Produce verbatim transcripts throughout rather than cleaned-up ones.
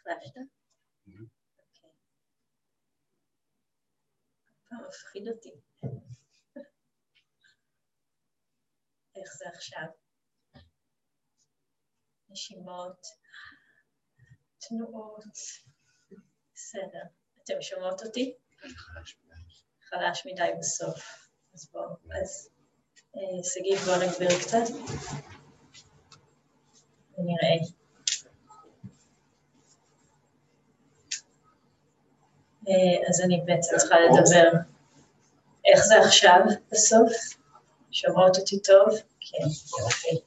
החלשת? אוקיי. פעם מפחיד אותי. איך זה עכשיו? נשימות, תנועות. בסדר. אתם שומעות אותי? חלש מדי. חלש מדי בסוף. אז בואו, אז שגית, בואו נגביר קצת. ונראה. אז אני בעצם צריכה לדבר. איך זה עכשיו בסוף? שומעות אותי טוב? כן, יופי.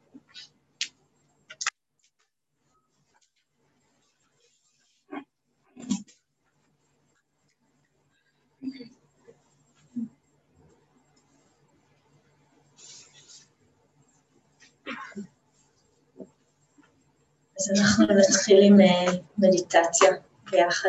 אז אנחנו נתחיל עם מדיטציה ביחד.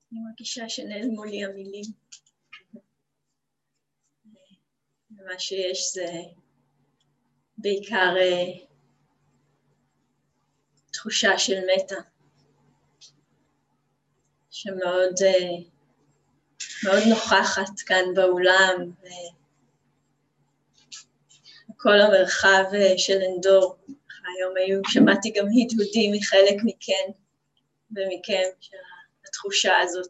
אני מרגישה שנעלמו לי המילים. מה שיש זה בעיקר uh, תחושה של מטה, שמאוד uh, מאוד נוכחת כאן באולם, וכל המרחב uh, של אנדור. היום היו, שמעתי גם הדהודים מחלק מכן ומכם, של התחושה הזאת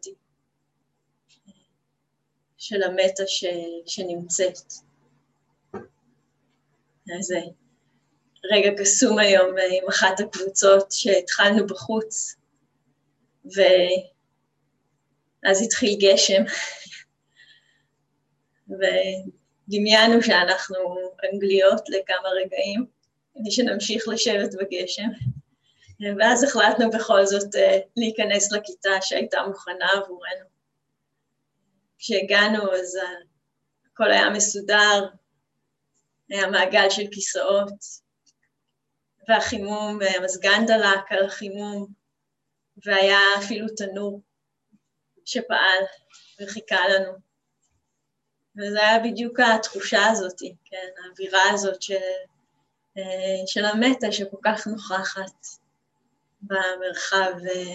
של המטה ש, שנמצאת. אז רגע קסום היום עם אחת הקבוצות שהתחלנו בחוץ, ואז התחיל גשם, ודמיינו שאנחנו אנגליות לכמה רגעים, כדי שנמשיך לשבת בגשם, ואז החלטנו בכל זאת להיכנס לכיתה שהייתה מוכנה עבורנו. כשהגענו אז הכל היה מסודר, היה מעגל של כיסאות, והחימום, המזגן דלק על החימום, והיה אפילו תנור שפעל וחיכה לנו. וזה היה בדיוק התחושה הזאת, כן, האווירה הזאת של, של המטה שכל כך נוכחת במרחב.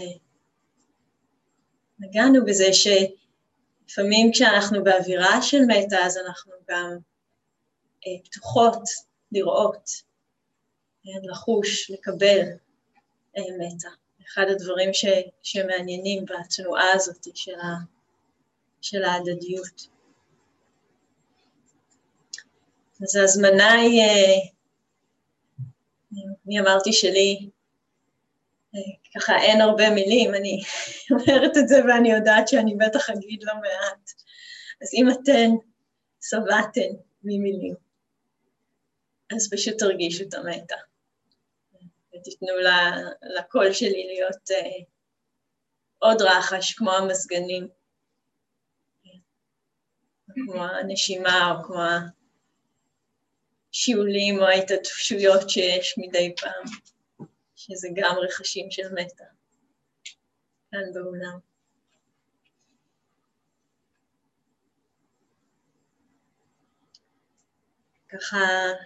נגענו בזה שלפעמים כשאנחנו באווירה של מטה, אז אנחנו גם פתוחות לראות, לחוש, לקבל מטה. אחד הדברים ש, שמעניינים בתנועה הזאת של, ה, של ההדדיות. אז ההזמנה היא, אני אמרתי שלי, ככה אין הרבה מילים, אני אומרת את זה ואני יודעת שאני בטח אגיד לא מעט. אז אם אתן שבעתן ממילים, אז פשוט תרגישו את המטה. ותיתנו לקול שלי להיות uh, עוד רחש, כמו המזגנים, כמו הנשימה, או כמו השיעולים, או ההתעטשויות שיש מדי פעם, שזה גם רכשים של מטה, כאן באולם. ככה,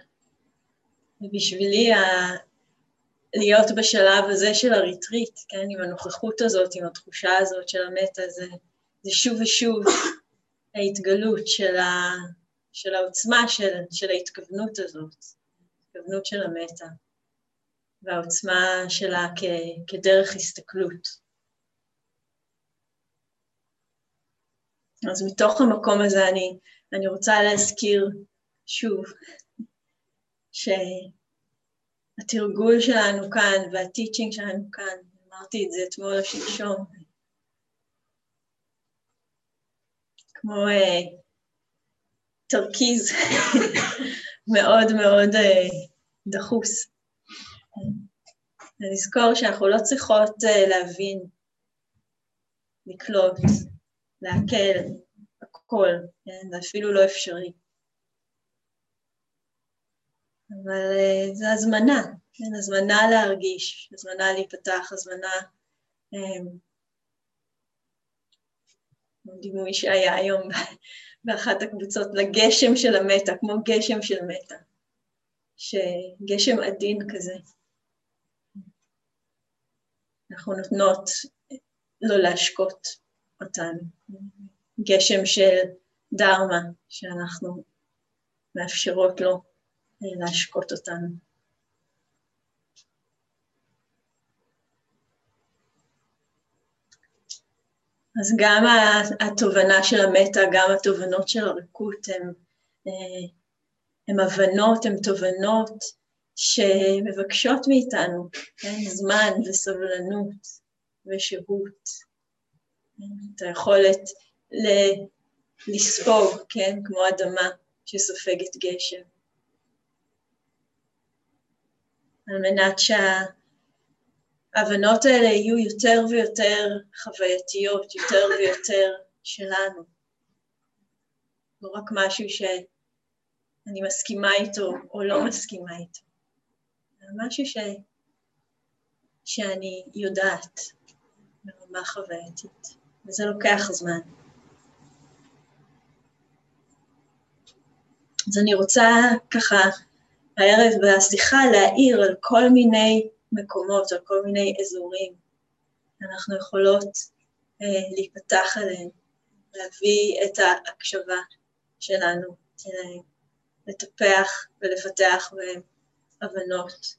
בשבילי, ה... להיות בשלב הזה של הריטריט, כן, עם הנוכחות הזאת, עם התחושה הזאת של המטה, זה, זה שוב ושוב ההתגלות של, ה, של העוצמה של, של ההתכוונות הזאת, ההתכוונות של המטה, והעוצמה שלה כ, כדרך הסתכלות. אז מתוך המקום הזה אני, אני רוצה להזכיר שוב, ש... התרגול שלנו כאן והטיצ'ינג שלנו כאן, אמרתי את זה אתמול או שלשום, כמו אה, תרכיז מאוד מאוד אה, דחוס. לזכור שאנחנו לא צריכות אה, להבין, לקלוט, להקל, הכל, כן? זה אפילו לא אפשרי. אבל uh, זו הזמנה, כן? הזמנה להרגיש, הזמנה להיפתח, הזמנה, um, דימוי שהיה היום באחת הקבוצות, לגשם של המטה, כמו גשם של מטה, שגשם עדין כזה. אנחנו נותנות לא להשקות אותנו, גשם של דרמה, שאנחנו מאפשרות לו להשקות אותנו. אז גם התובנה של המטה, גם התובנות של הריקות, הן, הן הבנות, הן תובנות שמבקשות מאיתנו, כן? זמן וסבלנות ושהות. את היכולת ל- לספוג, כן? כמו אדמה שסופגת גשם. על מנת שההבנות האלה יהיו יותר ויותר חווייתיות, יותר ויותר שלנו. לא רק משהו שאני מסכימה איתו או לא מסכימה איתו. זה משהו ש... שאני יודעת ברמה חווייתית. וזה לוקח זמן. אז אני רוצה ככה הערב בשיחה להעיר על כל מיני מקומות, על כל מיני אזורים. אנחנו יכולות אה, להיפתח עליהם, להביא את ההקשבה שלנו, אה, לטפח ולפתח בהם הבנות.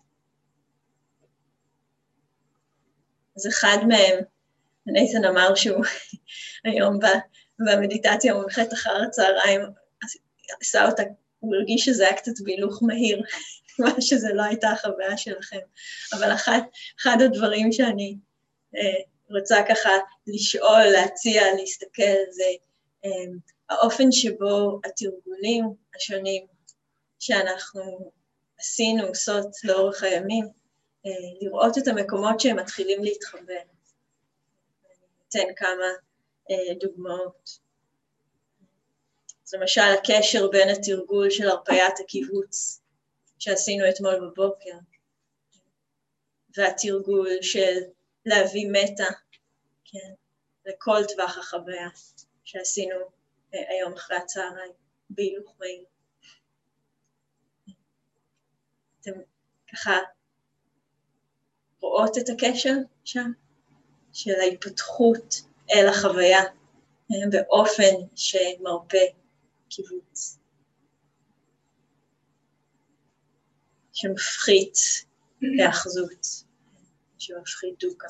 אז אחד מהם, נייתן אמר שהוא היום במדיטציה מומחית אחר הצהריים, עשה אותה, הוא הרגיש שזה היה קצת בהילוך מהיר, מה שזה לא הייתה החוויה שלכם. אבל אחד, אחד הדברים שאני אה, רוצה ככה לשאול, להציע, להסתכל, זה אה, האופן שבו התרגולים השונים שאנחנו עשינו, עושות לאורך הימים, אה, לראות את המקומות שהם מתחילים להתחבר. אני אתן כמה אה, דוגמאות. אז למשל, הקשר בין התרגול של הרפיית הקיבוץ שעשינו אתמול בבוקר, והתרגול של להביא מטה, כן, לכל טווח החוויה שעשינו אה, היום אחרי הצהריים, בהילוך מהיר. אתם ככה רואות את הקשר שם, של ההתפתחות אל החוויה, אה, באופן שמרפא קיבוץ, שמפחית באחזות, שמפחית דוקה.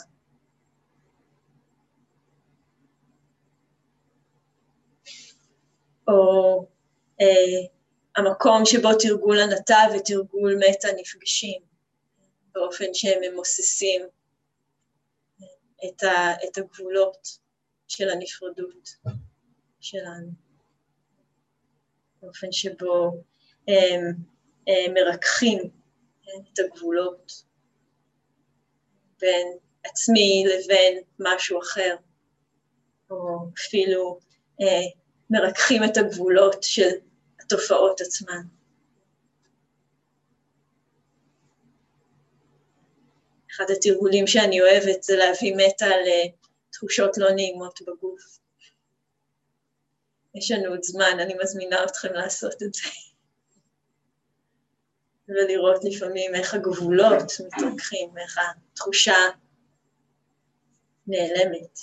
או אה, המקום שבו תרגול הנתה ותרגול מטה נפגשים, באופן שהם ממוססים את, ה, את הגבולות של הנפרדות שלנו. באופן שבו הם, הם מרככים את הגבולות בין עצמי לבין משהו אחר, או אפילו אה, מרככים את הגבולות של התופעות עצמן. אחד התרגולים שאני אוהבת זה להביא מטה לתחושות לא נעימות בגוף. יש לנו עוד זמן, אני מזמינה אתכם לעשות את זה. ולראות לפעמים איך הגבולות מתרככים, איך התחושה נעלמת.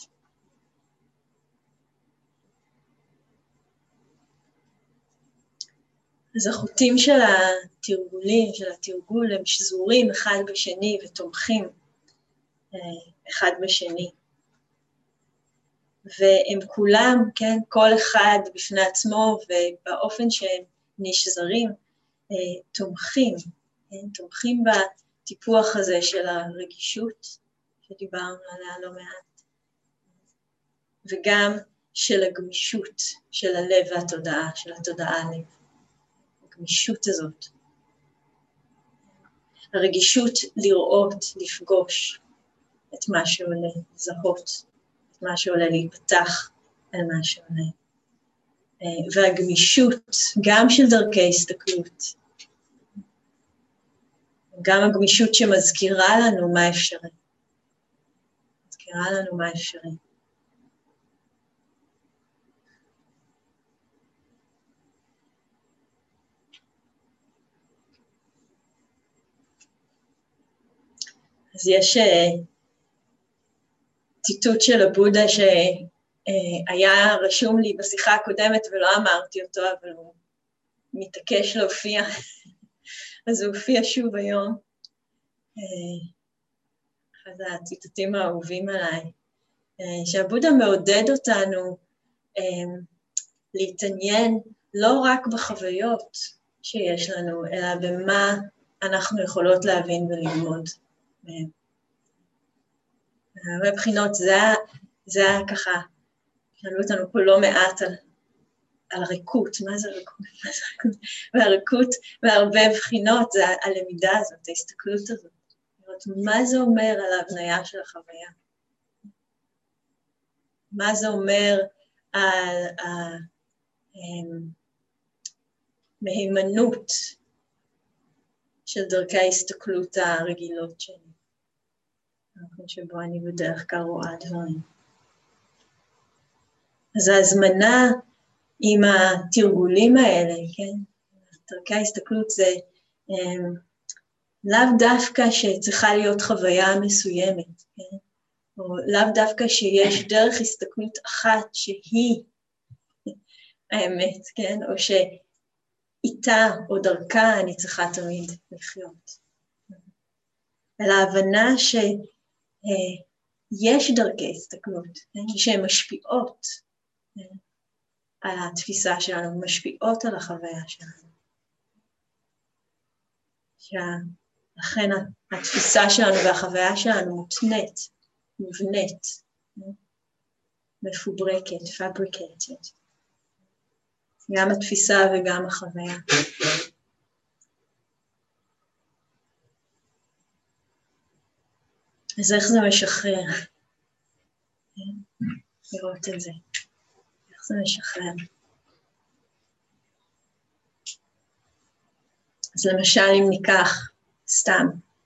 אז החוטים של התרגולים, של התרגול, הם שזורים אחד בשני ותומכים אחד בשני. והם כולם, כן, כל אחד בפני עצמו ובאופן שהם נשזרים, תומכים, כן, תומכים בטיפוח הזה של הרגישות, שדיברנו עליה לא מעט, וגם של הגמישות של הלב והתודעה, של התודעה הלב. הגמישות הזאת. הרגישות לראות, לפגוש את מה שעולה, לזהות את מה שעולה, להיפתח על מה שעולה. והגמישות, גם של דרכי הסתכלות, גם הגמישות שמזכירה לנו מה אפשרי. מזכירה לנו מה אפשרי. אז יש ציטוט של הבודה שהיה רשום לי בשיחה הקודמת ולא אמרתי אותו, אבל הוא מתעקש להופיע, אז הוא הופיע שוב היום. אחד הציטוטים האהובים עליי, שהבודה מעודד אותנו להתעניין לא רק בחוויות שיש לנו, אלא במה אנחנו יכולות להבין וללמוד. מבחינות זה, זה ככה, שאלו אותנו פה לא מעט על, על הריקות, מה זה ריקות? מה זה ריקות? והריקות בהרבה בחינות זה הלמידה הזאת, ההסתכלות הזאת. מה זה אומר על ההבניה של החוויה? מה זה אומר על המהימנות של דרכי ההסתכלות הרגילות שלי? במקום שבו אני בדרך כלל רואה דברים. אז ההזמנה עם התרגולים האלה, כן? דרכי ההסתכלות זה um, לאו דווקא שצריכה להיות חוויה מסוימת, כן? או לאו דווקא שיש דרך הסתכלות אחת שהיא האמת, כן? או שאיתה או דרכה אני צריכה תמיד לחיות. אלא ההבנה שיש דרכי הסתכלות, כן? שהן משפיעות כן? על התפיסה שלנו, משפיעות על החוויה שלנו. לכן התפיסה שלנו והחוויה שלנו מותנית, מובנית, מפוברקת, fabricated. גם התפיסה וגם החוויה. אז איך זה משחרר? לראות את זה. איך זה משחרר? אז למשל אם ניקח סתם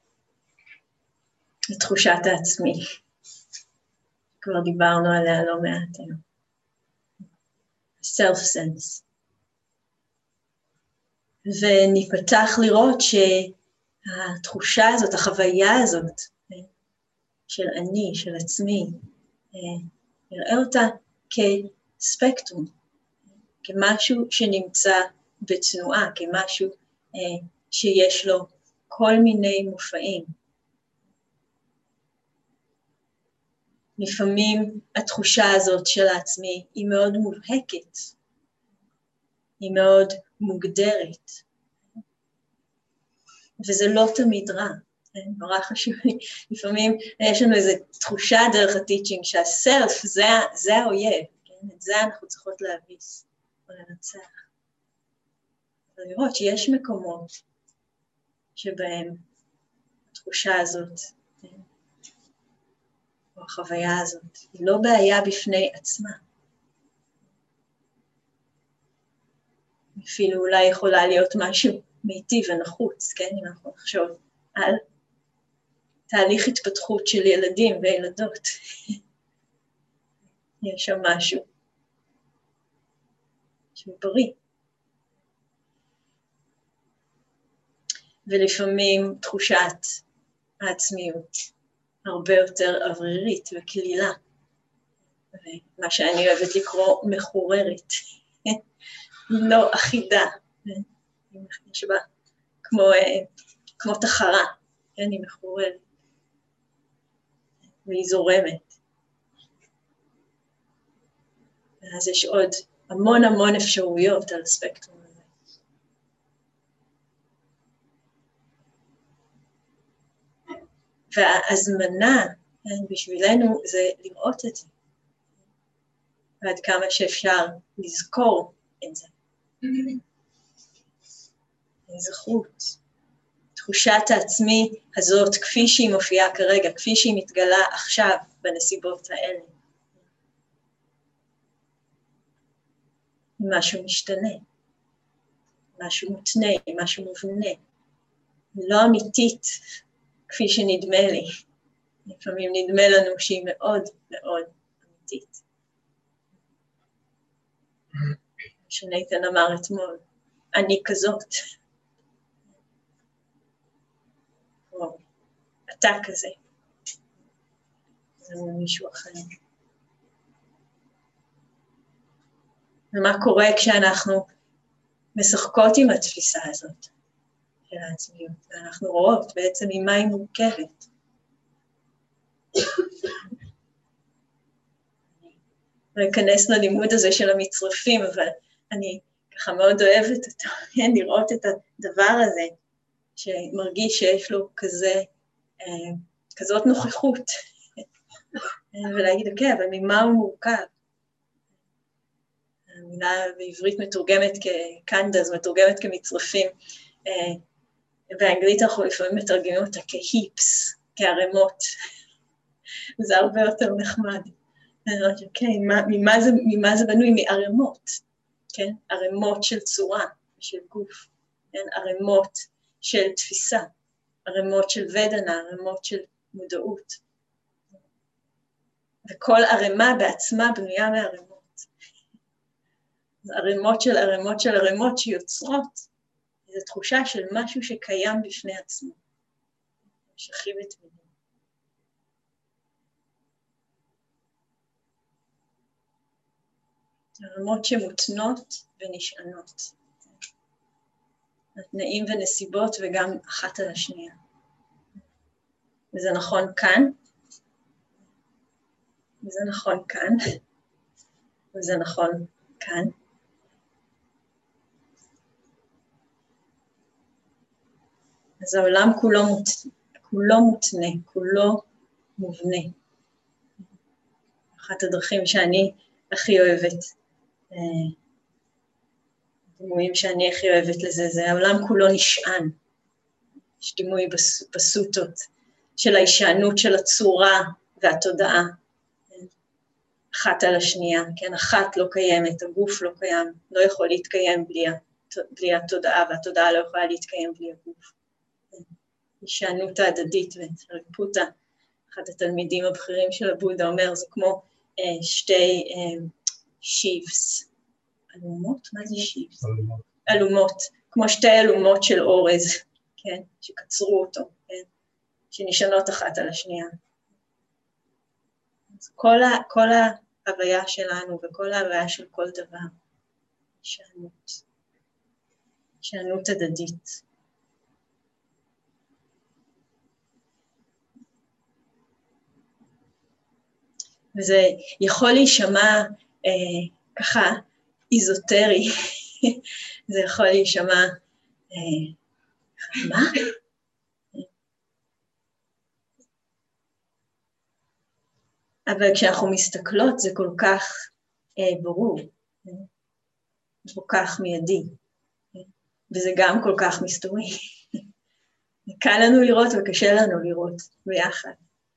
את תחושת העצמי, כבר דיברנו עליה לא מעט היום. self-sense. וניפתח לראות שהתחושה הזאת, החוויה הזאת, של אני, של עצמי, נראה אותה כספקטרום, כמשהו שנמצא בתנועה, כמשהו שיש לו כל מיני מופעים. לפעמים התחושה הזאת של העצמי היא מאוד מובהקת, היא מאוד מוגדרת, וזה לא תמיד רע, נורא חשוב לי. לפעמים יש לנו איזו תחושה דרך הטיצ'ינג שהסלף זה, זה האויב, כן? את זה אנחנו צריכות להביס או לנצח. ולראות שיש מקומות שבהם התחושה הזאת, כן? או החוויה הזאת, היא לא בעיה בפני עצמה. אפילו אולי יכולה להיות משהו מיטיב ונחוץ, כן? אם אנחנו נחשוב על תהליך התפתחות של ילדים וילדות. יש שם משהו שהוא בריא. ולפעמים תחושת העצמיות הרבה יותר אוורירית וכלילה. ומה שאני אוהבת לקרוא מחוררת. לא אחידה. יש בה כמו, כמו תחרה, כן, היא מחוררת. והיא זורמת. אז יש עוד המון המון אפשרויות על הספקטרום הזה. וההזמנה בשבילנו זה לראות את זה. ועד כמה שאפשר לזכור את זה. זכרות. תחושת העצמי הזאת, כפי שהיא מופיעה כרגע, כפי שהיא מתגלה עכשיו בנסיבות האלה. משהו משתנה, משהו מותנה, משהו מובנה. לא אמיתית, כפי שנדמה לי. לפעמים נדמה לנו שהיא מאוד מאוד אמיתית. שנייתן אמר אתמול, אני כזאת. או אתה כזה. זה מישהו אחר. ומה קורה כשאנחנו משחקות עם התפיסה הזאת של העצמיות, ואנחנו רואות בעצם ממה היא מורכבת. אני אכנס ללימוד הזה של המצרפים, אבל אני ככה מאוד אוהבת אותו, לראות את הדבר הזה, שמרגיש שיש לו כזה, כזאת נוכחות, ולהגיד, אוקיי, אבל ממה הוא מורכב? המילה בעברית מתורגמת כקנדז, מתורגמת כמצרפים, באנגלית אנחנו לפעמים מתרגמים אותה כהיפס, כערמות, זה הרבה יותר נחמד. אני אומרת, אוקיי, ממה זה, ממה זה בנוי? מערמות, כן? ערמות של צורה, של גוף, כן? ערמות של תפיסה, ערמות של ודנה, ערמות של מודעות. וכל ערמה בעצמה בנויה מערמות. ערימות של ערימות של ערימות שיוצרות איזו תחושה של משהו שקיים בפני עצמו. משכים את מילים. ערימות שמותנות ונשענות. התנאים ונסיבות וגם אחת על השנייה. וזה נכון כאן, וזה נכון כאן, וזה נכון כאן. אז העולם כולו, מות... כולו מותנה, כולו מובנה. אחת הדרכים שאני הכי אוהבת, דימויים שאני הכי אוהבת לזה, זה העולם כולו נשען. יש דימוי בס... בסוטות של ההישענות של הצורה והתודעה. אחת על השנייה, כן, אחת לא קיימת, הגוף לא קיים, לא יכול להתקיים בלי, בלי התודעה, והתודעה לא יכולה להתקיים בלי הגוף. הישענות ההדדית וריפותה, אחד התלמידים הבכירים של הבודה אומר, זה כמו אה, שתי אה, שיבס, אלומות? מה זה שיבס? אלומות. אלומות, כמו שתי אלומות של אורז, כן, שקצרו אותו, כן, שנשענות אחת על השנייה. אז כל, ה, כל ההוויה שלנו וכל ההוויה של כל דבר, הישענות, הישענות הדדית. וזה יכול להישמע אה, ככה איזוטרי, זה יכול להישמע, אה, מה? אבל כשאנחנו מסתכלות זה כל כך אה, ברור, כל כך מיידי, וזה גם כל כך מסתורי. קל לנו לראות וקשה לנו לראות ביחד.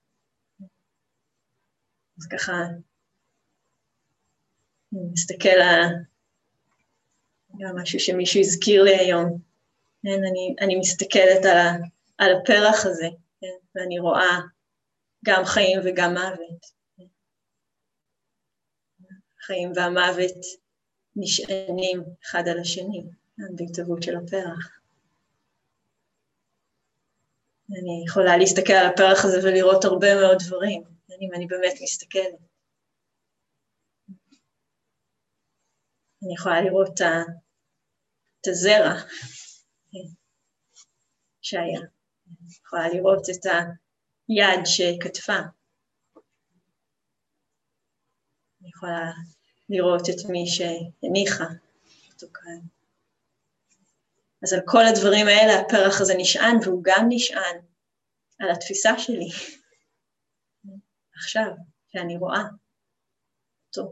אז ככה, אני מסתכל על גם משהו שמישהו הזכיר לי היום. אני, אני מסתכלת על, ה, על הפרח הזה, ואני רואה גם חיים וגם מוות. החיים והמוות נשענים אחד על השני, בהתהוות של הפרח. אני יכולה להסתכל על הפרח הזה ולראות הרבה מאוד דברים, אם אני באמת מסתכלת. אני יכולה לראות את הזרע שהיה. אני יכולה לראות את היד שכתפה. אני יכולה לראות את מי שהניחה אותו כאן. אז על כל הדברים האלה הפרח הזה נשען, והוא גם נשען על התפיסה שלי. עכשיו, שאני רואה אותו.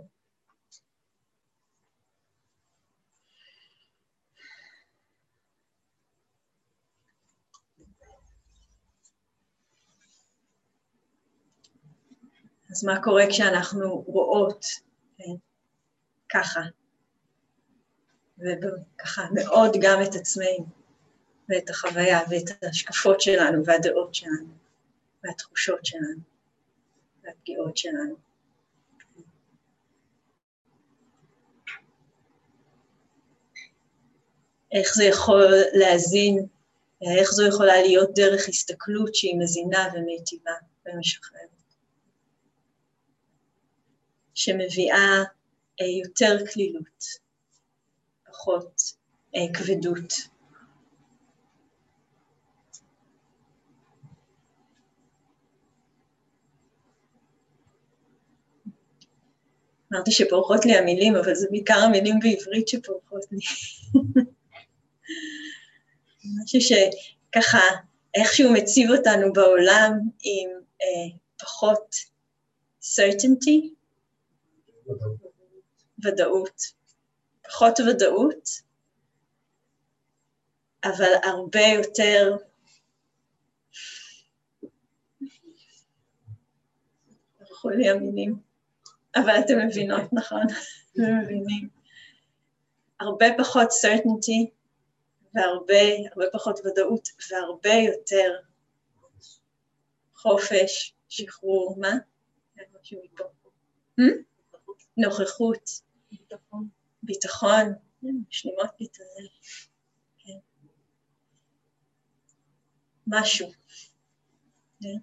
אז מה קורה כשאנחנו רואות, כן, ככה, וככה מאוד גם את עצמנו, ואת החוויה, ואת ההשקפות שלנו, והדעות שלנו, והתחושות שלנו, והפגיעות שלנו. איך זה יכול להזין, איך זו יכולה להיות דרך הסתכלות שהיא מזינה ומיטיבה ומשחררת. שמביאה אה, יותר כלילות, פחות אה, כבדות. אמרתי שפורחות לי המילים, אבל זה בעיקר המילים בעברית שפורחות לי. משהו שככה איכשהו מציב אותנו בעולם עם אה, פחות certainty, ודאות, פחות ודאות, אבל הרבה יותר פורחו לי המילים, אבל אתם מבינות, נכון? אתם מבינים. הרבה פחות certainty, והרבה הרבה פחות ודאות, והרבה יותר חופש, שחרור, מה? משהו מפה. נוכחות. ביטחון. ביטחון, משלימות לי את זה, כן. משהו, כן.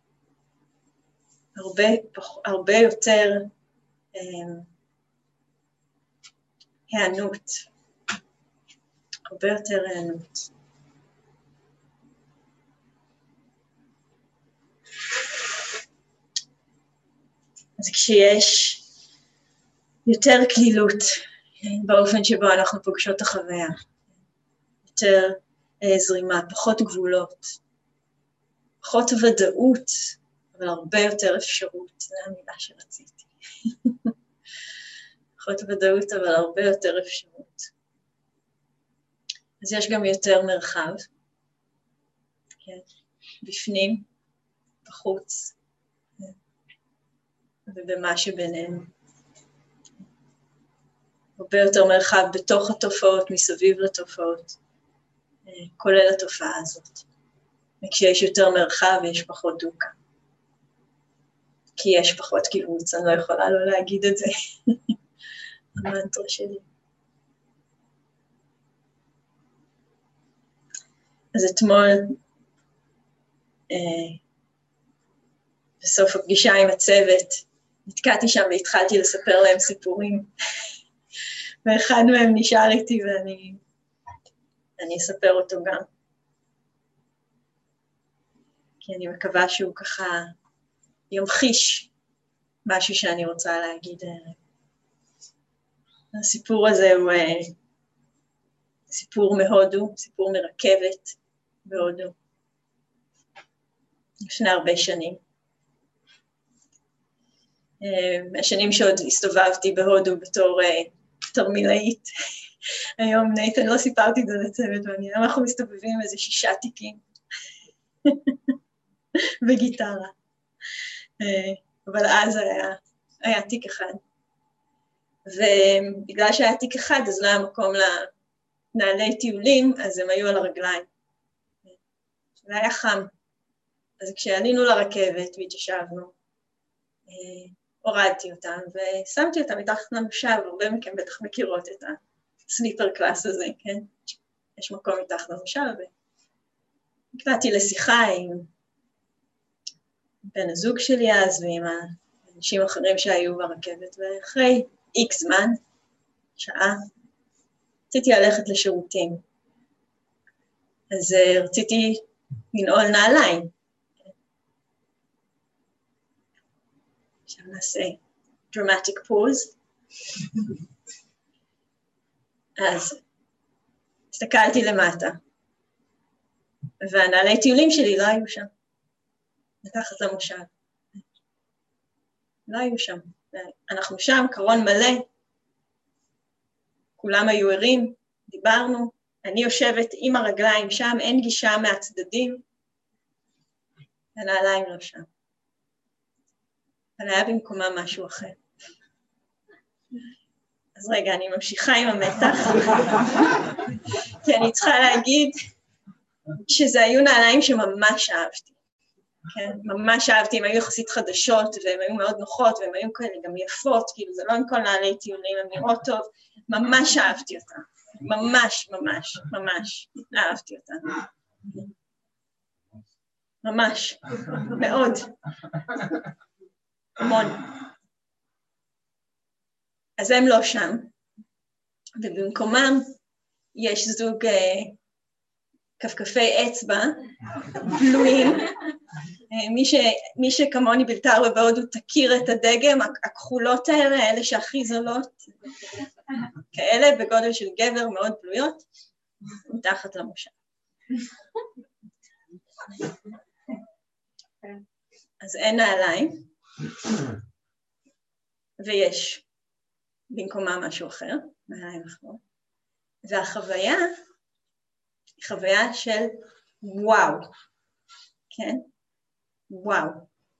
הרבה, הרבה יותר um, הענות, הרבה יותר הענות. אז כשיש יותר כלילות באופן שבו אנחנו פוגשות את החוויה, יותר uh, זרימה, פחות גבולות, פחות ודאות, אבל הרבה יותר אפשרות, זו המילה שרציתי. פחות ודאות, אבל הרבה יותר אפשרות. אז יש גם יותר מרחב, כן, בפנים, בחוץ, ובמה שבינינו. הרבה יותר מרחב בתוך התופעות, מסביב לתופעות, כולל התופעה הזאת. וכשיש יותר מרחב, יש פחות דוקה. כי יש פחות קיבוץ, אני לא יכולה לא להגיד את זה. המנטרה שלי. אז אתמול, אה, בסוף הפגישה עם הצוות, נתקעתי שם והתחלתי לספר להם סיפורים, ואחד מהם נשאר איתי ואני אני אספר אותו גם. כי אני מקווה שהוא ככה ימחיש משהו שאני רוצה להגיד. הסיפור הזה הוא סיפור מהודו, סיפור מרכבת בהודו, לפני הרבה שנים. השנים שעוד הסתובבתי בהודו בתור תרמילאית. היום נייתן לא סיפרתי את זה לצוות, ואני אנחנו מסתובבים איזה שישה תיקים בגיטרה. אבל אז היה, היה תיק אחד. ובגלל שהיה תיק אחד, אז לא היה מקום לנעלי טיולים, אז הם היו על הרגליים. זה היה חם. אז כשעלינו לרכבת והתיישבנו, הורדתי אותם ושמתי אותם מתחת למושב, הרבה מכם בטח מכירות את הסליפר קלאס הזה, כן? יש מקום מתחת למושב, ונקלעתי לשיחה עם בן הזוג שלי אז ועם האנשים האחרים שהיו ברכבת, ואחרי איקס זמן, שעה, רציתי ללכת לשירותים. אז רציתי לנעול נעליים. עכשיו נעשה dramatic pause. אז הסתכלתי למטה, והנעלי טיולים שלי לא היו שם. מתחת למושב. לא היו שם. אנחנו שם, קרון מלא, כולם היו ערים, דיברנו, אני יושבת עם הרגליים שם, אין גישה מהצדדים, הנעליים לא שם. אבל היה במקומה משהו אחר. אז רגע, אני ממשיכה עם המתח, כי אני צריכה להגיד שזה היו נעליים שממש אהבתי. כן, ממש אהבתי, הם היו יחסית חדשות, והם היו מאוד נוחות, והם היו כאלה גם יפות, כאילו זה לא עם כל נעלי טיולים, הם נראות טוב, ממש אהבתי אותם, ממש, ממש, ממש, אהבתי אותם. ממש, מאוד, המון. אז הם לא שם, ובמקומם יש זוג uh, כפכפי אצבע, בלויים, מי, ש, מי שכמוני בלתה הרבה בהודו תכיר את הדגם, הכחולות האלה, אלה שהכי זולות, כאלה בגודל של גבר מאוד בלויות, מתחת למושב. אז אין נעליים, ויש במקומה משהו אחר, נעליים אחרות, והחוויה היא חוויה של וואו, כן? וואו.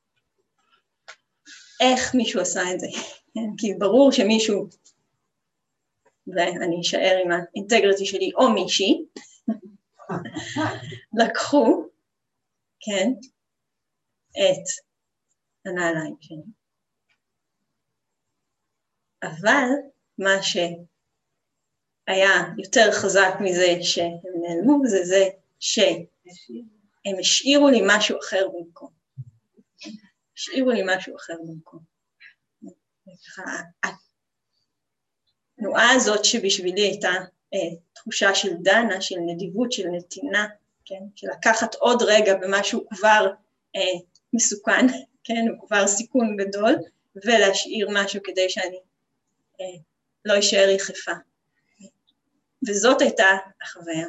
איך מישהו עשה את זה? כן? כי ברור שמישהו, ואני אשאר עם האינטגריטי שלי, או מישהי, לקחו, כן, את הנעליים שלי. אבל מה היה יותר חזק מזה שהם נעלמו, זה זה שהם השאירו לי משהו אחר במקום. השאירו לי משהו אחר במקום. התנועה הזאת שבשבילי הייתה אה, תחושה של דנה, של נדיבות, של נתינה, כן? של לקחת עוד רגע במשהו כבר אה, מסוכן, כן? הוא כבר סיכון גדול, ולהשאיר משהו כדי שאני אה, לא אשאר יחפה. וזאת הייתה החוויה.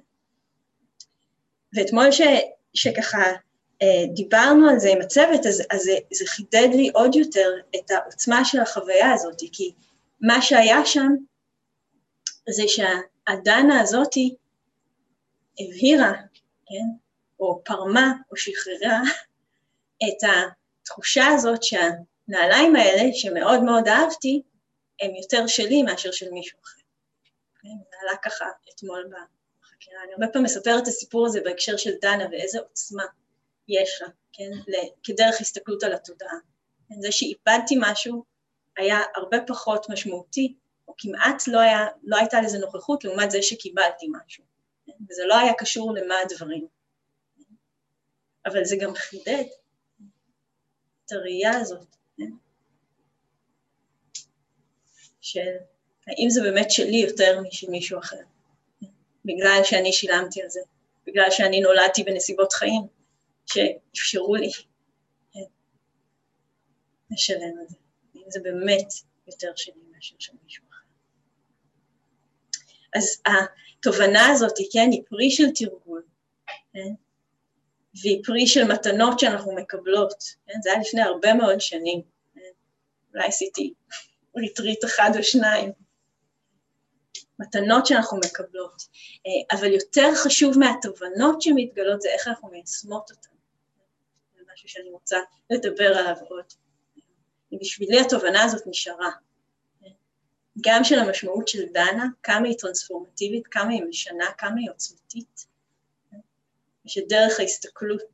ואתמול ש, שככה אה, דיברנו על זה עם הצוות, אז, אז זה, זה חידד לי עוד יותר את העוצמה של החוויה הזאת, כי מה שהיה שם זה שהדנה הזאת הבהירה, כן? או פרמה או שחררה את התחושה הזאת שהנעליים האלה, שמאוד מאוד אהבתי, הם יותר שלי מאשר של מישהו אחר. כן? זה עלה ככה אתמול בחקירה. אני הרבה פעמים מספרת את הסיפור הזה בהקשר של דנה ואיזה עוצמה יש לה, כן? כדרך הסתכלות על התודעה. זה שאיבדתי משהו היה הרבה פחות משמעותי, או כמעט לא, היה, לא הייתה לזה נוכחות לעומת זה שקיבלתי משהו. כן? וזה לא היה קשור למה הדברים. אבל זה גם חידד את הראייה הזאת, כן? של האם זה באמת שלי יותר משל מישהו אחר, בגלל שאני שילמתי על זה, בגלל שאני נולדתי בנסיבות חיים שאפשרו לי לשלם על זה, האם זה באמת יותר שלי מאשר של מישהו אחר. אז התובנה הזאת, כן, היא פרי של תרגול, כן? והיא פרי של מתנות שאנחנו מקבלות, כן? זה היה לפני הרבה מאוד שנים, כן? אולי עשיתי ריטריט אחד או שניים, מתנות שאנחנו מקבלות, אבל יותר חשוב מהתובנות שמתגלות זה איך אנחנו מיישמות אותן. זה משהו שאני רוצה לדבר עליו עוד. בשבילי התובנה הזאת נשארה. גם של המשמעות של דנה, כמה היא טרנספורמטיבית, כמה היא משנה, כמה היא עוצמתית. שדרך ההסתכלות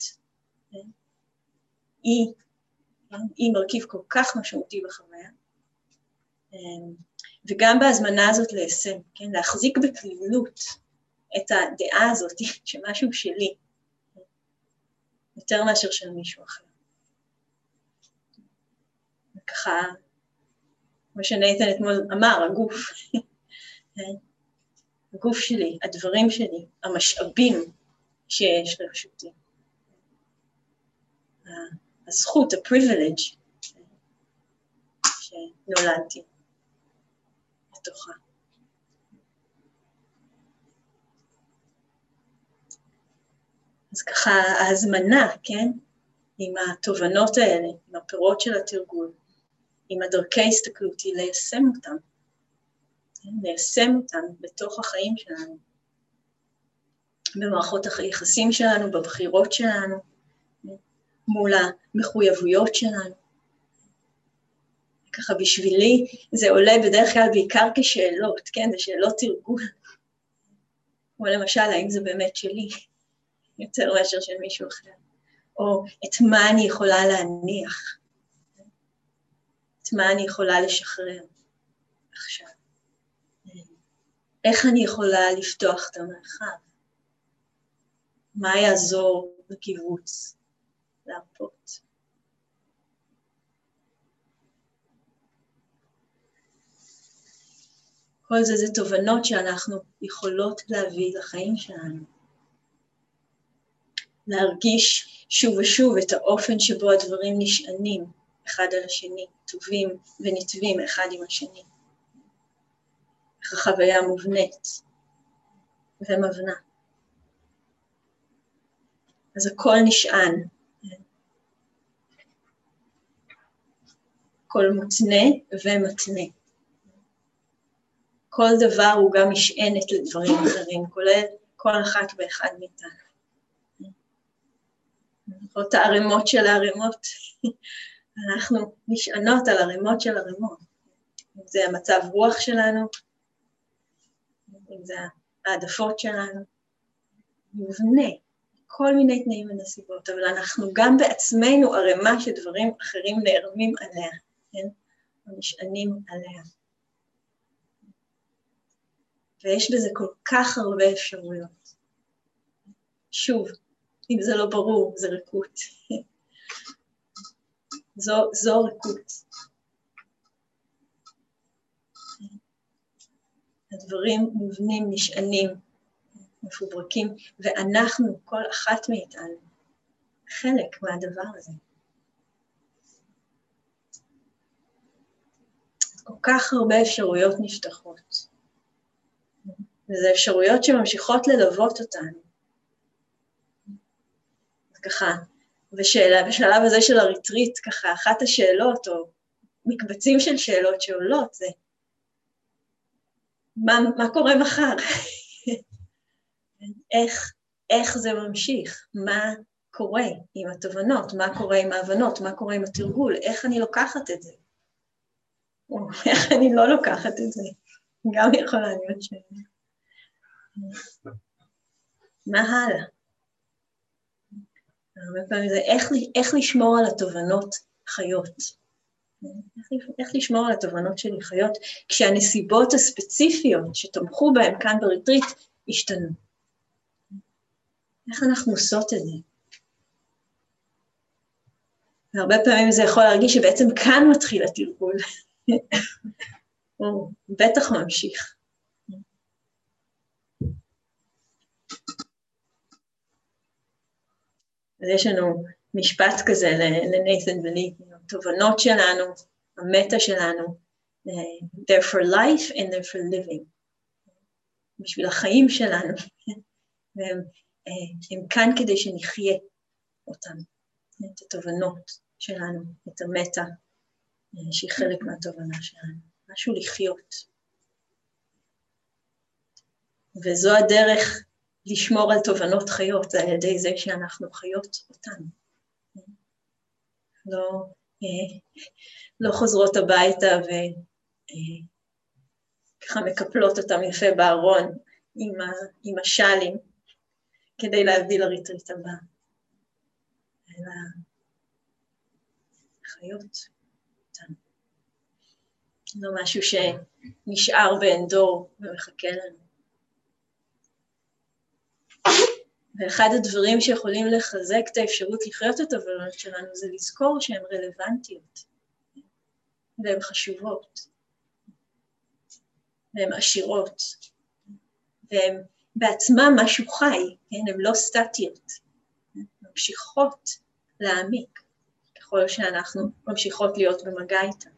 היא, היא מרכיב כל כך משמעותי בחוויה. וגם בהזמנה הזאת ליישם, כן? להחזיק בכלילות את הדעה הזאת, שמשהו שלי, יותר מאשר של מישהו אחר. וככה, כמו שנייתן אתמול אמר, הגוף, הגוף שלי, הדברים שלי, המשאבים שיש לרשותי, הזכות, הפריבילג' שנולדתי. בתוכה. אז ככה ההזמנה, כן? עם התובנות האלה, עם הפירות של התרגול, עם הדרכי הסתכלות, היא ליישם אותם. כן? ליישם אותם בתוך החיים שלנו. במערכות היחסים שלנו, בבחירות שלנו, מול המחויבויות שלנו. ככה בשבילי זה עולה בדרך כלל בעיקר כשאלות, כן? זה שאלות תרגול. כמו למשל, האם זה באמת שלי, יותר מאשר של מישהו אחר. או את מה אני יכולה להניח, את מה אני יכולה לשחרר עכשיו. איך אני יכולה לפתוח את המרחב? מה יעזור בקיבוץ להרפות? כל זה זה תובנות שאנחנו יכולות להביא לחיים שלנו. להרגיש שוב ושוב את האופן שבו הדברים נשענים אחד על השני, טובים ונטבים אחד עם השני. איך החוויה מובנית ומבנה. אז הכל נשען. הכל מותנה ומתנה. כל דבר הוא גם משענת לדברים אחרים, כולל כל אחת ואחד מאיתנו. זאת הערימות של הערימות, אנחנו נשענות על ערימות של ערימות. אם זה המצב רוח שלנו, אם זה העדפות שלנו, מובנה, כל מיני תנאים ונסיבות, אבל אנחנו גם בעצמנו ערימה שדברים אחרים נערמים עליה, כן? או נשענים עליה. ויש בזה כל כך הרבה אפשרויות. שוב, אם זה לא ברור, זה ריקות. זו, זו ריקות. הדברים מובנים, נשענים, מפוברקים, ואנחנו, כל אחת מאיתנו, חלק מהדבר הזה. כל כך הרבה אפשרויות נפתחות. וזה אפשרויות שממשיכות ללוות אותנו. ככה, ושאלה, בשלב הזה של הריטריט, ככה, אחת השאלות, או מקבצים של שאלות שעולות, זה, מה, מה קורה מחר? איך, איך זה ממשיך? מה קורה עם התובנות? מה קורה עם ההבנות? מה קורה עם התרגול? איך אני לוקחת את זה? או איך אני לא לוקחת את זה? גם יכולה להיות שאלה. מה הלאה? הרבה פעמים זה איך, איך לשמור על התובנות חיות. איך, איך לשמור על התובנות שלי חיות, כשהנסיבות הספציפיות שתמכו בהן כאן בריטריט השתנו. איך אנחנו עושות את זה? והרבה פעמים זה יכול להרגיש שבעצם כאן מתחיל התרגול. הוא בטח ממשיך. אז יש לנו משפט כזה לנייתן ולי, התובנות שלנו, המטה שלנו, they're for life and they're for living. בשביל החיים שלנו, והם הם כאן כדי שנחיה אותם, את התובנות שלנו, את המטה, שהיא חלק מהתובנה שלנו, משהו לחיות. וזו הדרך לשמור על תובנות חיות, זה על ידי זה שאנחנו חיות אותן. לא, לא חוזרות הביתה וככה מקפלות אותם יפה בארון עם, ה, עם השלים, כדי להביא לריטריט הבא. אלא חיות אותן. לא משהו שנשאר באין דור ומחכה לנו. ואחד הדברים שיכולים לחזק את האפשרות לחיות את התובנות שלנו זה לזכור שהן רלוונטיות, והן חשובות, והן עשירות, והן בעצמן משהו חי, כן? הן לא סטטיות, הן ממשיכות להעמיק, ככל שאנחנו ממשיכות להיות במגע איתן.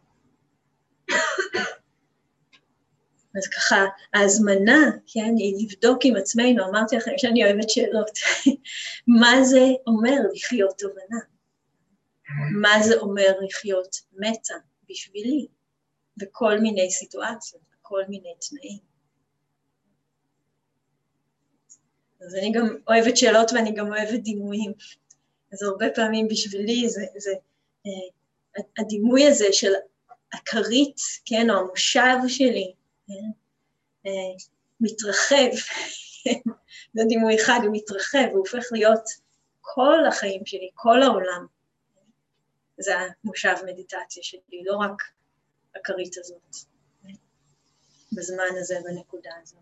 אז ככה, ההזמנה, כן, היא לבדוק עם עצמנו, אמרתי לכם שאני אוהבת שאלות, מה זה אומר לחיות תובנה? מה זה אומר לחיות מטה בשבילי, בכל מיני סיטואציות, בכל מיני תנאים? אז אני גם אוהבת שאלות ואני גם אוהבת דימויים, אז הרבה פעמים בשבילי זה, זה אה, הדימוי הזה של הכרית, כן, או המושב שלי, מתרחב, זה דימוי אחד, הוא מתרחב, הוא הופך להיות כל החיים שלי, כל העולם. זה המושב מדיטציה שלי, לא רק הכרית הזאת, בזמן הזה, בנקודה הזאת.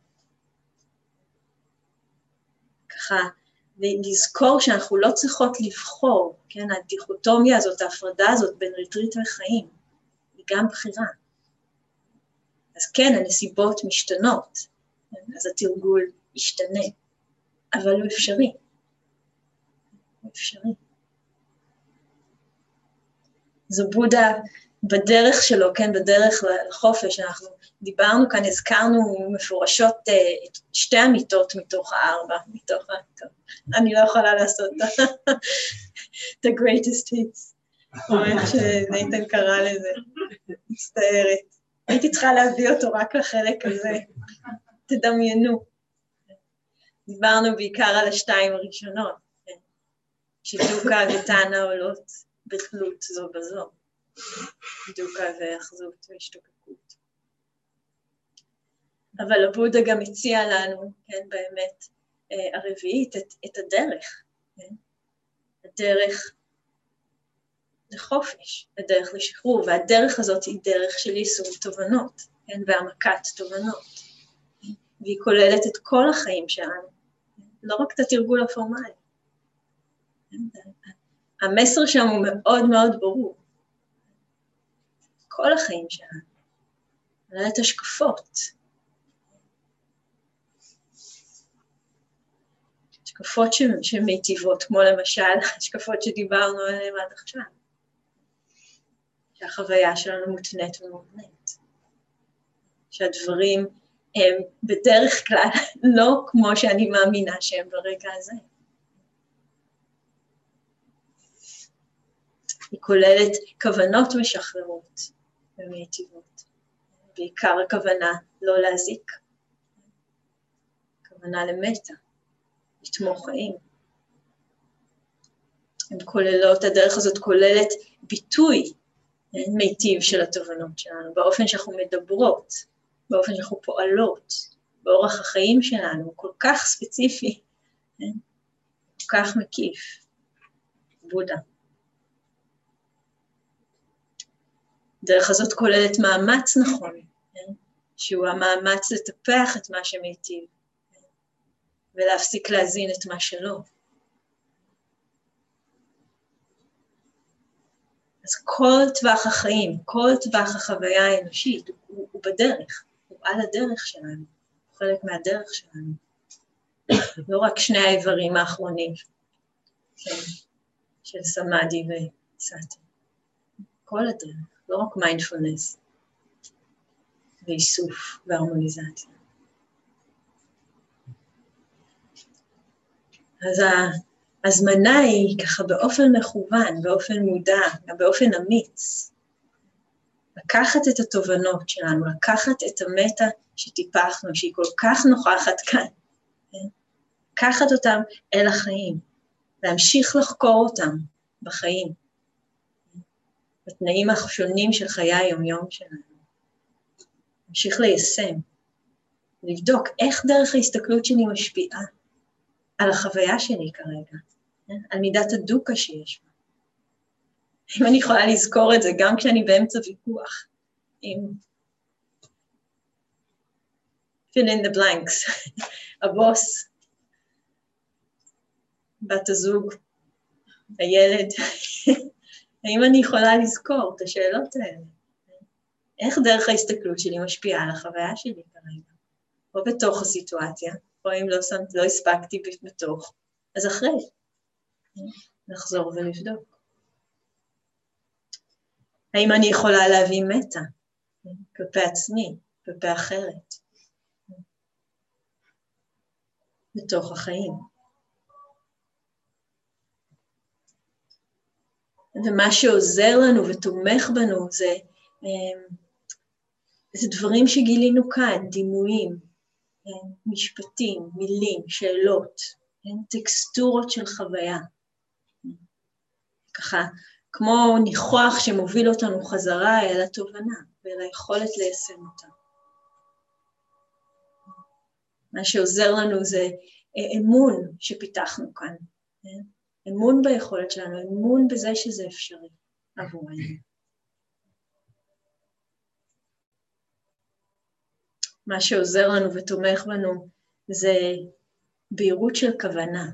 ככה, לזכור שאנחנו לא צריכות לבחור, כן, הדיכוטומיה הזאת, ההפרדה הזאת בין ריטריט וחיים, היא גם בחירה. אז כן, הנסיבות משתנות, אז התרגול ישתנה, אבל הוא אפשרי. הוא אפשרי. זו בודה בדרך שלו, כן, בדרך לחופש, אנחנו דיברנו כאן, הזכרנו מפורשות את שתי המיטות מתוך הארבע, מתוך המיטות. אני לא יכולה לעשות the greatest hits, או איך שנייתן קרא לזה, מצטערת. הייתי צריכה להביא אותו רק לחלק הזה, תדמיינו. דיברנו בעיקר על השתיים הראשונות, כן? שדוקה וטענה עולות בתלות זו בזו, דוקה ואחזות והשתוקקות. אבל הבודה גם הציע לנו, כן, באמת, הרביעית, את, את הדרך, כן? הדרך לחופש, הדרך לשחרור, והדרך הזאת היא דרך של יישום תובנות, כן, והעמקת תובנות. והיא כוללת את כל החיים שלנו, לא רק את התרגול הפורמלי. המסר שם הוא מאוד מאוד ברור. כל החיים שלנו, כוללת השקפות. השקפות שמיטיבות, כמו למשל השקפות שדיברנו עליהן עד עכשיו. שהחוויה שלנו מותנית ומותנית. שהדברים הם בדרך כלל לא כמו שאני מאמינה שהם ברגע הזה. היא כוללת כוונות משחררות ומיטיבות. בעיקר הכוונה לא להזיק. כוונה למטה, לתמוך חיים. הן כוללות, הדרך הזאת כוללת ביטוי מיטיב של התובנות שלנו, באופן שאנחנו מדברות, באופן שאנחנו פועלות, באורח החיים שלנו, כל כך ספציפי, כל כך מקיף. בודה. הדרך הזאת כוללת מאמץ נכון, שהוא המאמץ לטפח את מה שמיטיב, ולהפסיק להזין את מה שלא. אז כל טווח החיים, כל טווח החוויה האנושית, הוא, הוא בדרך, הוא על הדרך שלנו, הוא חלק מהדרך שלנו. לא רק שני האיברים האחרונים, כן, של סמאדי וסאטי. כל הדרך, לא רק מיינדפולנס, ואיסוף והרמוניזציה. אז ההזמנה היא ככה באופן מכוון, באופן מודע, באופן אמיץ, לקחת את התובנות שלנו, לקחת את המטה שטיפחנו, שהיא כל כך נוכחת כאן, כן? לקחת אותם אל החיים, להמשיך לחקור אותם בחיים, בתנאים השונים של חיי היומיום שלנו. להמשיך ליישם, לבדוק איך דרך ההסתכלות שלי משפיעה על החוויה שלי כרגע, על מידת הדוקה שיש בה. אם אני יכולה לזכור את זה גם כשאני באמצע ויכוח, עם fill in the blanks, הבוס, בת הזוג, הילד, האם אני יכולה לזכור את השאלות האלה? איך דרך ההסתכלות שלי משפיעה על החוויה שלי כרגע? או בתוך הסיטואציה, או אם לא, שמת, לא הספקתי בתוך, אז אחרי, נחזור ולבדוק. האם אני יכולה להביא מטה כלפי עצמי, כלפי אחרת, בתוך החיים? ומה שעוזר לנו ותומך בנו זה, זה דברים שגילינו כאן, דימויים, משפטים, מילים, שאלות, טקסטורות של חוויה. ככה, כמו ניחוח שמוביל אותנו חזרה אל התובנה, ואל היכולת ליישם אותה. מה שעוזר לנו זה אמון שפיתחנו כאן. אמון ביכולת שלנו, אמון בזה שזה אפשרי עבורנו. מה שעוזר לנו ותומך בנו זה בהירות של כוונה.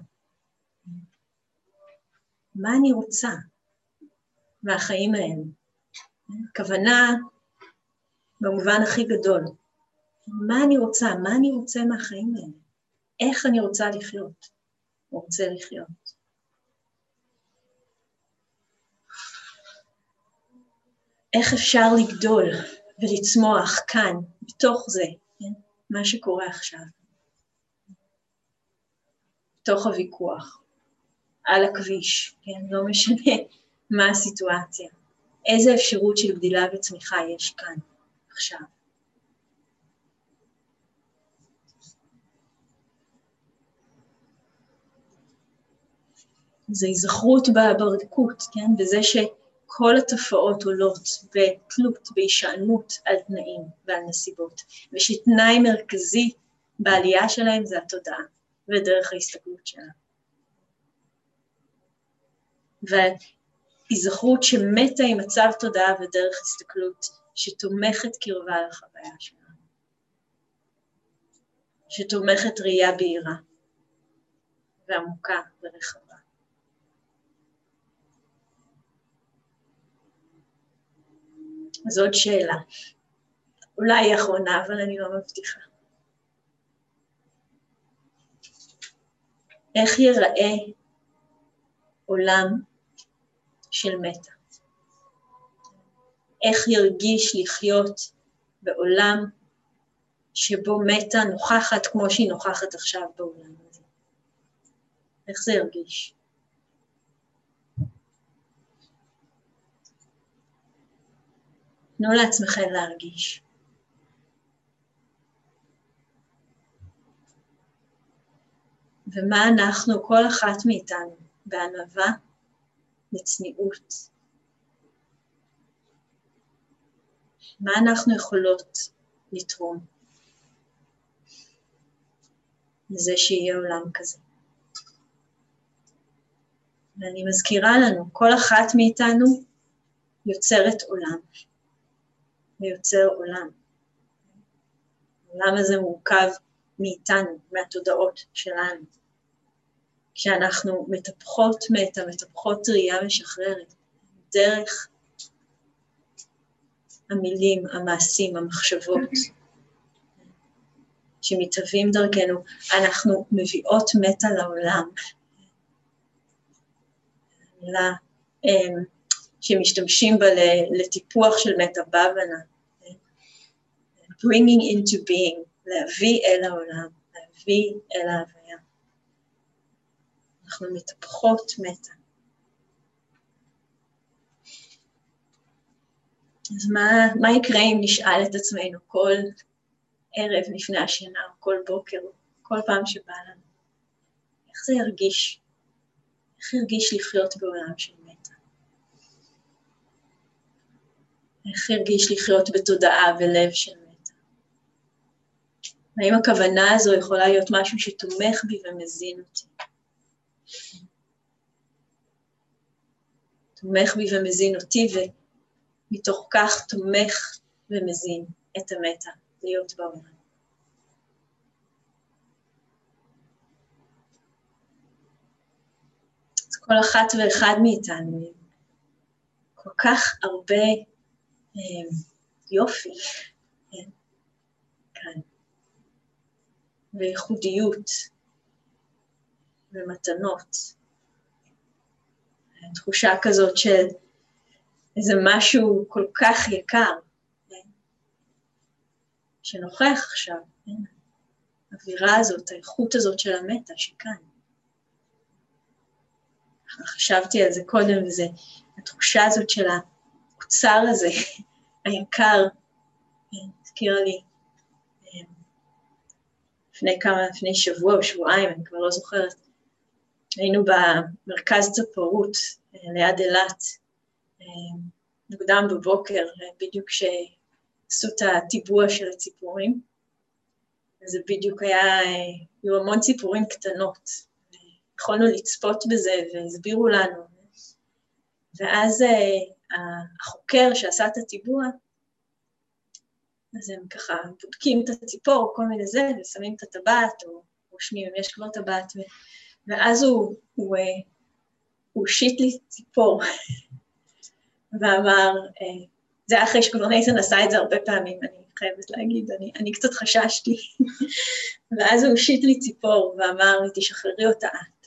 מה אני רוצה מהחיים האלה? כוונה במובן הכי גדול. מה אני רוצה? מה אני רוצה מהחיים האלה? איך אני רוצה לחיות? רוצה לחיות. איך אפשר לגדול ולצמוח כאן, בתוך זה, כן? מה שקורה עכשיו. בתוך הוויכוח, על הכביש, כן? לא משנה מה הסיטואציה. איזה אפשרות של גדילה וצמיחה יש כאן, עכשיו. זה היזכרות בברכות, כן? בזה שכל התופעות עולות בתלות, בהישענות על תנאים ועל נסיבות, ושתנאי מרכזי בעלייה שלהם זה התודעה ודרך ההסתכלות שלה. והיזכרות שמתה עם מצב תודעה ודרך הסתכלות שתומכת קרבה לחוויה שלנו. שתומכת ראייה בהירה ועמוקה ורחבה. אז עוד שאלה, אולי היא אחרונה, אבל אני לא מבטיחה. איך ייראה עולם של מטה? איך ירגיש לחיות בעולם שבו מטה נוכחת כמו שהיא נוכחת עכשיו בעולם הזה? איך זה ירגיש? תנו לעצמכם להרגיש. ומה אנחנו, כל אחת מאיתנו, בענווה, בצניעות, מה אנחנו יכולות לתרום לזה שיהיה עולם כזה? ואני מזכירה לנו, כל אחת מאיתנו יוצרת עולם, ויוצר עולם. העולם הזה מורכב מאיתנו, מהתודעות שלנו. כשאנחנו מטפחות מטה, מטפחות ראייה משחררת, דרך המילים, המעשים, המחשבות, שמתהווים דרכנו, אנחנו מביאות מטה לעולם. המילה שמשתמשים בה לטיפוח של מטה בבנה, bringing into being, להביא אל העולם, להביא אל ההוויה. אנחנו מטפחות מטה. אז מה, מה יקרה אם נשאל את עצמנו כל ערב לפני השינה, או כל בוקר, או כל פעם שבא לנו? איך זה ירגיש? איך ירגיש לחיות בעולם של מטה? איך ירגיש לחיות בתודעה ולב של מטה? האם הכוונה הזו יכולה להיות משהו שתומך בי ומזין אותי? תומך בי ומזין אותי, ומתוך כך תומך ומזין את המטה להיות בעולם. אז כל אחת ואחד מאיתנו, כל כך הרבה אה, יופי, כן, כאן, וייחודיות, ומתנות, תחושה כזאת של איזה משהו כל כך יקר, כן? שנוכח עכשיו, כן? האווירה הזאת, האיכות הזאת של המטה שכאן. חשבתי על זה קודם, וזה התחושה הזאת של האוצר הזה, היקר, כן? הזכירה לי, לפני כמה, לפני שבוע או שבועיים, אני כבר לא זוכרת, היינו במרכז צפרות, ליד אילת, נקדם בבוקר, בדיוק שעשו את הטיבוע של הציפורים, וזה בדיוק היה, היו המון ציפורים קטנות, יכולנו לצפות בזה והסבירו לנו, ואז החוקר שעשה את הטיבוע, אז הם ככה בודקים את הציפור, כל מיני זה, ושמים את הטבעת, או רושמים אם יש כבר טבעת, ואז הוא, הוא, הוא שיט לי ציפור, ואמר, זה היה אחרי שכבר נייתן עשה את זה הרבה פעמים, אני חייבת להגיד, אני, אני קצת חששתי, ואז הוא שיט לי ציפור, ואמר לי, תשחררי אותה את.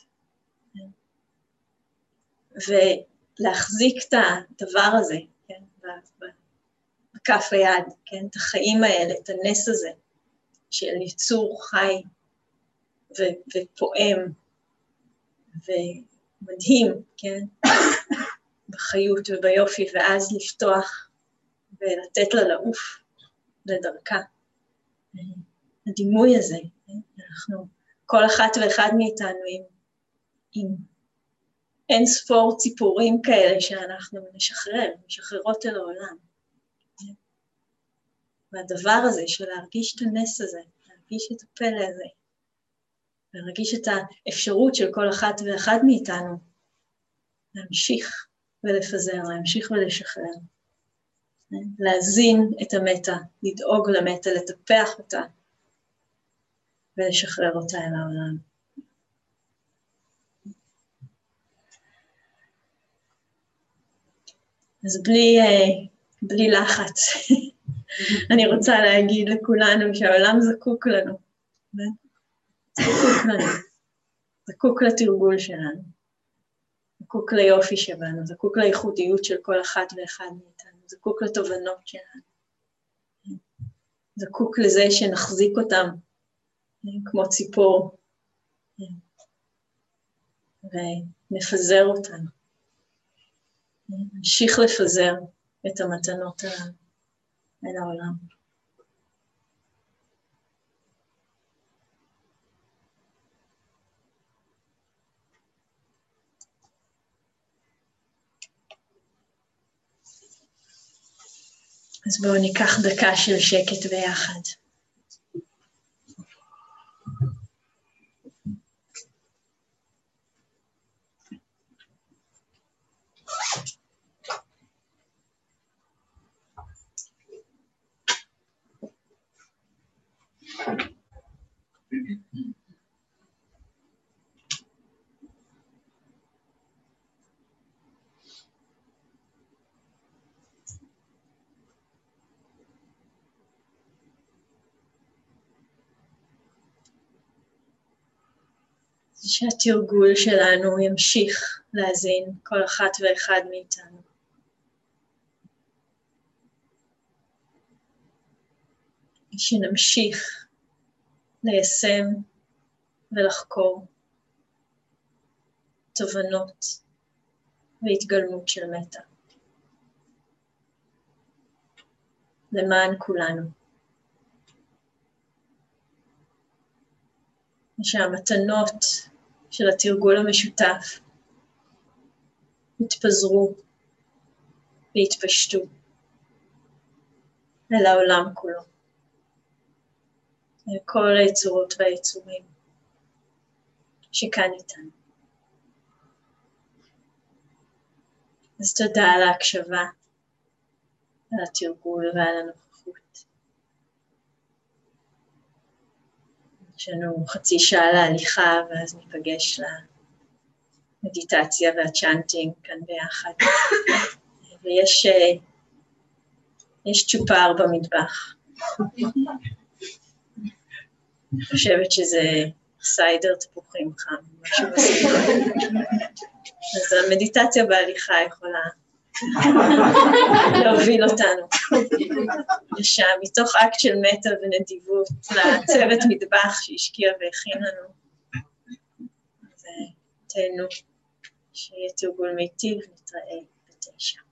ולהחזיק את הדבר הזה, כן, בכף היד, כן, את החיים האלה, את הנס הזה, של יצור חי ו- ופועם, ומדהים, כן, בחיות וביופי, ואז לפתוח ולתת לה לעוף לדרכה. הדימוי הזה, אנחנו, כל אחת ואחד מאיתנו עם, עם אין ספור ציפורים כאלה שאנחנו נשחרר, משחררות אל העולם. והדבר הזה של להרגיש את הנס הזה, להרגיש את הפלא הזה, להרגיש את האפשרות של כל אחת ואחד מאיתנו, להמשיך ולפזר, להמשיך ולשחרר, להזין את המטה, לדאוג למטה, לטפח אותה, ולשחרר אותה אל העולם. אז בלי, בלי לחץ, אני רוצה להגיד לכולנו שהעולם זקוק לנו, זקוק לנו, זקוק לתרגול שלנו, זקוק ליופי שבנו, זקוק לייחודיות של כל אחת ואחד מאיתנו, זקוק לתובנות שלנו, זקוק לזה שנחזיק אותם כמו ציפור, ונפזר אותנו, נמשיך לפזר את המתנות אל העולם. אז בואו ניקח דקה של שקט ביחד. שהתרגול שלנו ימשיך להזין כל אחת ואחד מאיתנו. שנמשיך ליישם ולחקור תובנות והתגלמות של מטה. למען כולנו. ושהמתנות של התרגול המשותף יתפזרו ויתפשטו אל העולם כולו. אל כל היצורות והיצורים שכאן איתנו. אז תודה על ההקשבה, על התרגול ועל הנוכחות. יש לנו חצי שעה להליכה, ואז ניפגש למדיטציה והצ'אנטינג כאן ביחד. ויש יש צ'ופר במטבח. אני חושבת שזה סיידר תפוחים חם, משהו בסדר. אז המדיטציה בהליכה יכולה להוביל אותנו לשם, מתוך אקט של מטה ונדיבות לצוות מטבח שהשקיע והכין לנו. אז תהנו, שיהיה תרגול מיטיב, נתראה בתשע.